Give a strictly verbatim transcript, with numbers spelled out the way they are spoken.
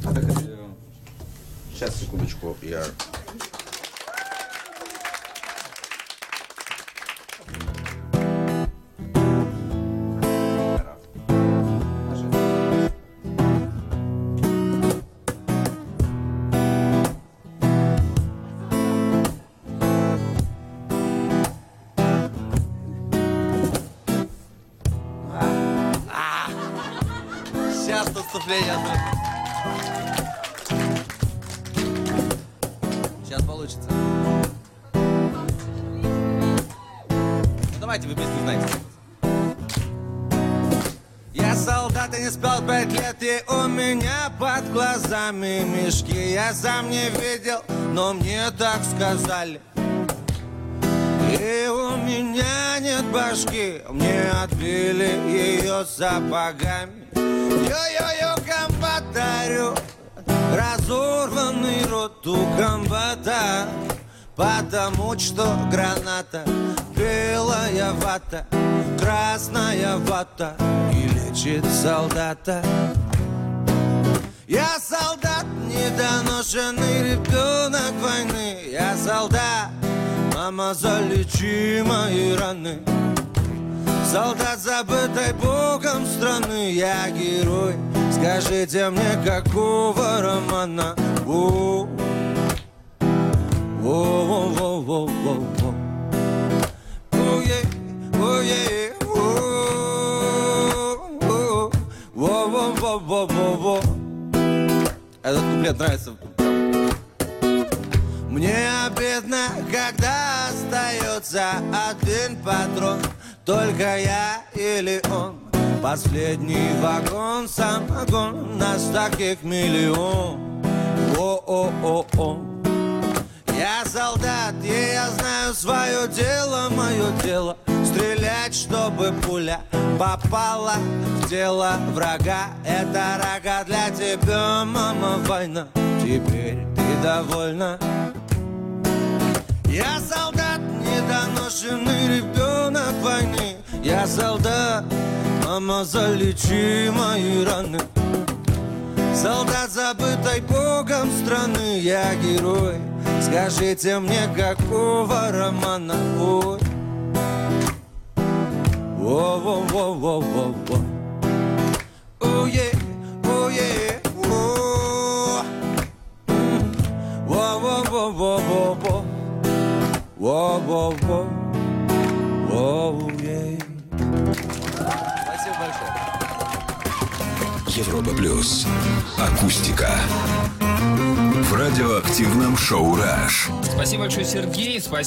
Сейчас, секундочку, я... Сейчас наступление. Сейчас получится. Ну, давайте вы песню знаете. Я солдат и не спал пять лет, и у меня под глазами мешки. Я сам не видел, но мне так сказали. И у меня нет башки, мне отбили ее сапогами. Йо-йо-йо, комбатарю, разорванный рот у комбата, потому что граната, белая вата, красная вата и лечит солдата. Я солдат, недоношенный ребенок войны. Я солдат, мама, залечи мои раны. Солдат, забытой Богом страны. Я герой, скажите мне, какого романа? О, о, о, о, о, о, о, е, о, е, о, о, о, о, о. Этот куплет нравится. Мне обидно, когда остается один патрон. Только я или он, последний вагон, самогон, нас таких миллион. О-о-о-о. Я солдат, и я знаю свое дело, мое дело. Стрелять, чтобы пуля попала в тело врага. Это рога для тебя, мама, война. Теперь ты довольна. Я солдат, недоношенный ребенок войны. Я солдат, мама, залечи мои раны. Солдат, забытой Богом страны. Я герой, скажите мне, какого романа? Ой. Во-во-во-во-во-во. О-е, о-е, о. Во-во-во-во-во-во. Во-во-во, во-е. Спасибо большое. Европа плюс. Акустика. В радиоактивном шоу «Раш». Спасибо большое, Сергей. Спасибо.